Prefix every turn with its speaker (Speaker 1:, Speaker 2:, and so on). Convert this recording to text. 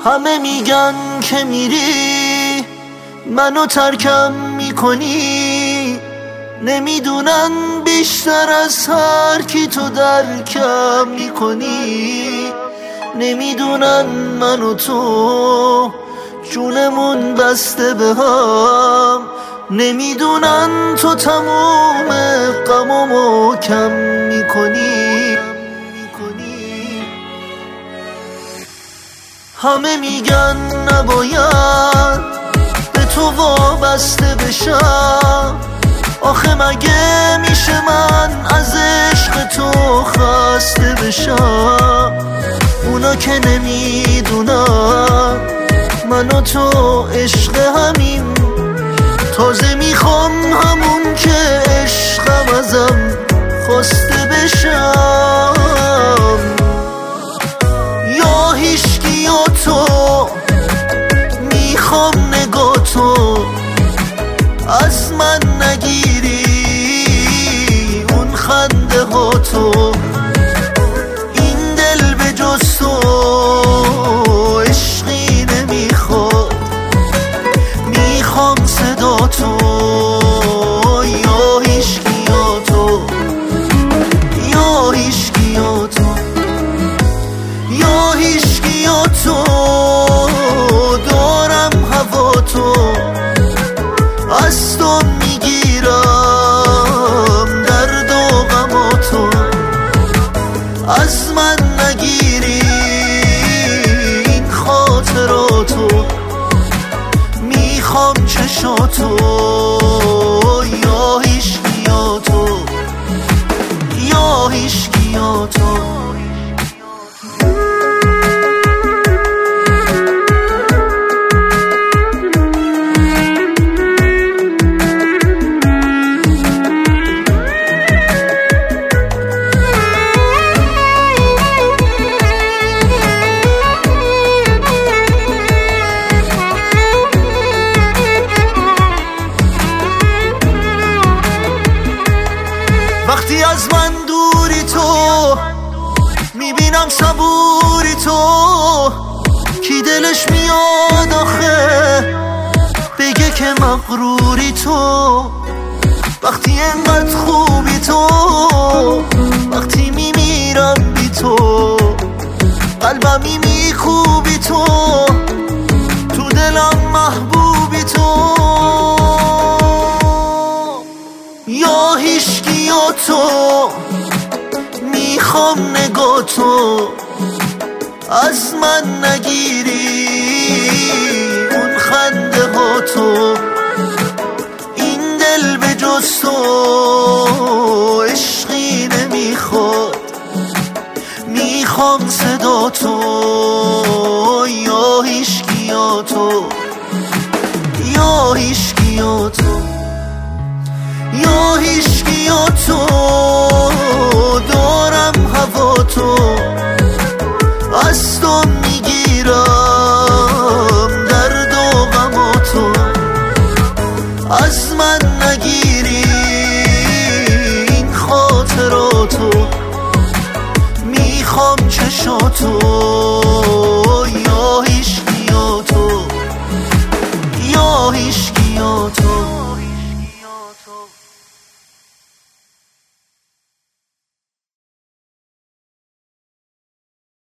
Speaker 1: همه میگن که میری منو ترکم میکنی، نمیدونن بیشتر از هر کی تو درکم میکنی. نمیدونن من و تو جونمون بسته به هم، نمیدونن تو تموم غمامو کم میکنی. همه میگن نباید به تو وابسته بشم، آخه مگه میشه من از عشق تو خسته بشم؟ اونا که نمیدونم من و تو عشق همیم، تازه میخوام همون که عشقم ازم خواسته بشم. یا هیچکی یا تو، میخوام نگاه تو از من نگیری، اون خنده ها تو، این دل به جز تو عشقی نمیخواد، میخوام صدا تو. یا هیچکی یا تو، یا هیچکی یا تو، یا هیچکی یا تو، دارم هوا تو، از تو میگیرم درد و غم تو، از من نگیری این خاطراتو، میخوام چشاتو. یا هیچکی یا تو، یا هیچکی یا تو. وقتی از من دوری تو، میبینم صبوری تو، کی دلش میاد آخه بگه که مغروری تو. وقتی انقدر خوبی تو، وقتی میمیرم بی تو، قلبم میکوبی تو، تو دلم محبوبی تو. یا هیچکی یا تو، میخوام نگاه تو، از من نگیری اون خنده ها تو، این دل به جز تو عشقی نمیخواد، میخوام صدا تو. یا هیچکی یا تو، یا هیچکی یا تو، یا هیچکی یا تو، دارم هوا تو، از تو میگیرم درد و غم تو، از من نگیری این خاطراتو، میخوام چشاتو.